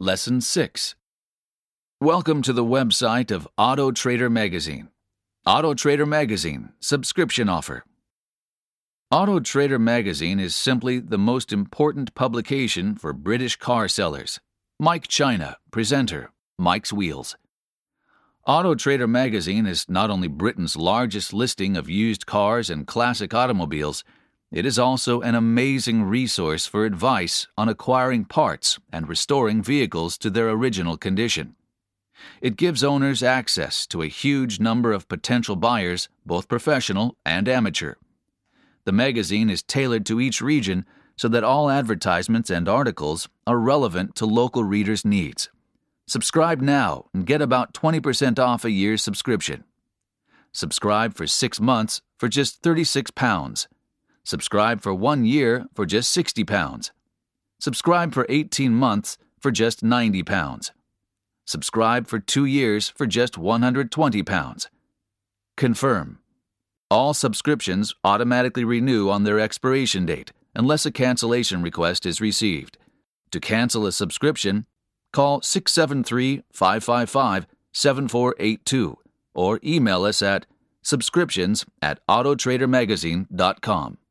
Lesson 6. Welcome to the website of Auto Trader Magazine. Auto Trader Magazine subscription offer. Auto Trader Magazine is simply the most important publication for British car sellers. Mike China, presenter, Mike's Wheels. Auto Trader Magazine is not only Britain's largest listing of used cars and classic automobiles, it is also an amazing resource for advice on acquiring parts and restoring vehicles to their original condition. It gives owners access to a huge number of potential buyers, both professional and amateur. The magazine is tailored to each region so that all advertisements and articles are relevant to local readers' needs. Subscribe now and get about 20% off a year's subscription. Subscribe for 6 months for just £36. Subscribe for 1 year for just £60. Subscribe for 18 months for just £90. Subscribe for 2 years for just £120. Confirm. All subscriptions automatically renew on their expiration date unless a cancellation request is received. To cancel a subscription, call 673-555-7482 or email us at subscriptions@autotradermagazine.com.